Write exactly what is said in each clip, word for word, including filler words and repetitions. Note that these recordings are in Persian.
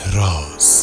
مهراز.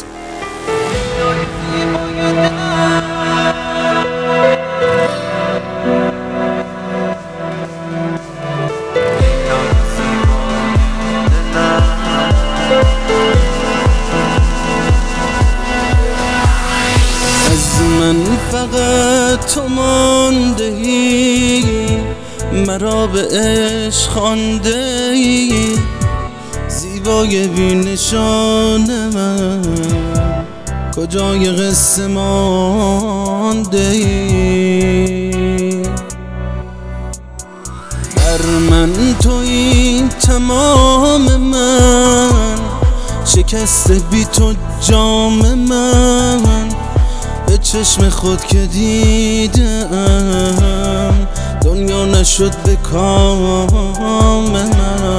از من فقط تو مانده ای، مرا به عشق خوانده ای، زیبای بی نشان من کجای قصه مانده ای. بر من تویی تمام من، شکست بی تو جام من، به چشم خود که دیدم دنیا نشد به کام من.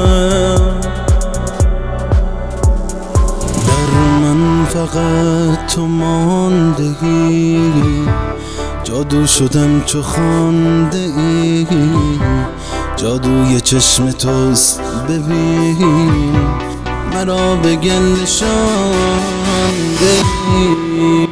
در من فقط تو ماندگی، جادو شدم چو خانده ای، جادوی چشم توست ببین مرا به گل شانده ای.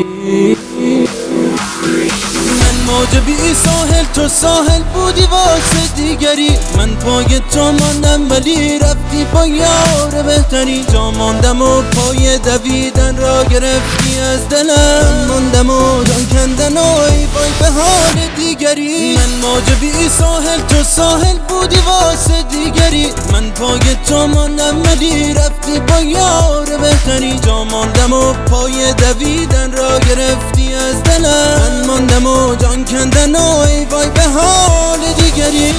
من موج بی ساحل تو ساحل بودی واسه دیگری، من پای تو ماندم ولی رفتی با یار بهتری. جا ماندم و پای دویدن را گرفتی از دلم، من ماندم و جان کندن و ای وای به حال دیگری. من موج بی ساحل تو ساحل بودی واسه دیگری، من پای تو ماندم ولی رفتی با یار بهتری. جا ماندم و پای دویدن را گرفتی از دلم، من ماندم و جان کندن و ای وای به حال دیگری.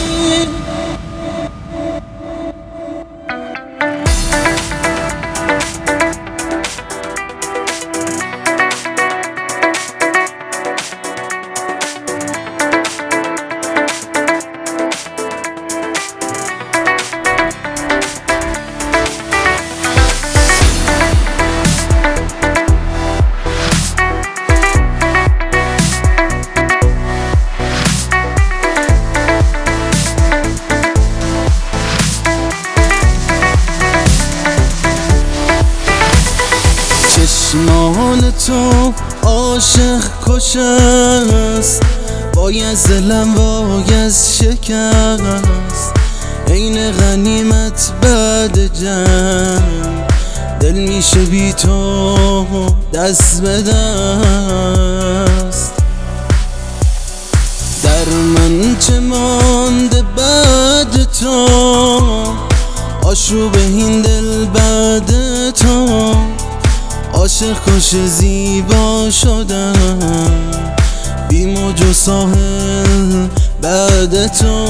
چشمان تو عاشق کش است، وای از دلم وای از شکست، عین غنیمت بعد جنگ دل میشه بی تو دست به دست. در من چه مانده بعد تو، آشوب این دل بعد تو، عاشق کش زیبا شدم بی موج و ساحل بعد تو.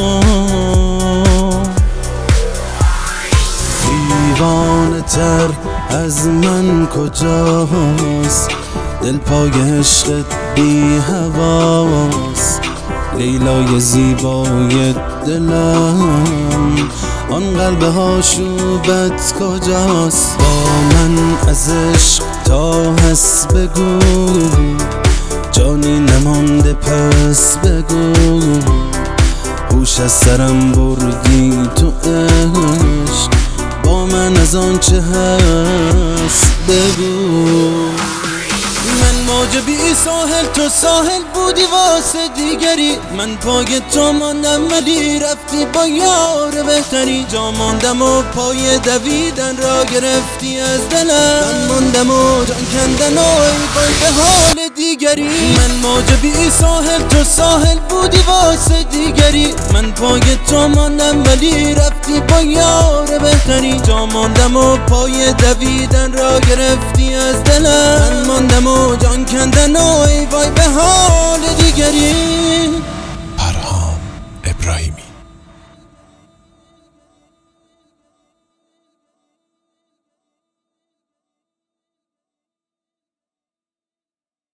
دیوانه تر از من کجاست، دل پای عشقت بی هواست، لیلای زیبای دلم آن قلب آشوبت کجاست. با من از عشق تا هست بگو، جانی نمانده پس بگو، هوش از سرم بردی تو عشق، با من از آن چه هست بگو. من موج بی ساحل تو ساحل بودی واسه دیگری، من پای تو ماندم ولی رفتی با یار بهتری. جا ماندم و پای دویدن را گرفتی از دلم، من ماندم و جان کندن و ای وای به حال دیگری. من موج بی ساحل تو ساحل بودی واسه دیگری، من پای تو ماندم ولی رفتی با یار بهتری. جا ماندم و پای دویدن را گرفتی از دلم، من ماندم و جان کندن و ای وای به حال